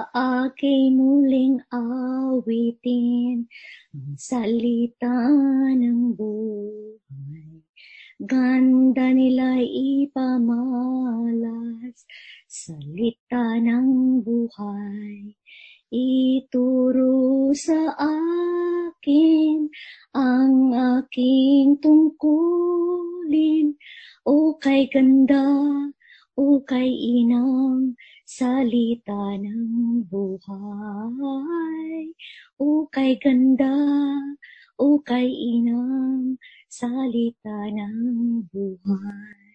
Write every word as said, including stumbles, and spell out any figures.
aking muling awitin ang salita ng buhay. Ganda nila'y ipamalas, salita ng buhay. Ituro sa akin ang aking tungkulin. O kay ganda, o kay inang salita ng buhay. O kay ganda, o kay inang salita ng buhay.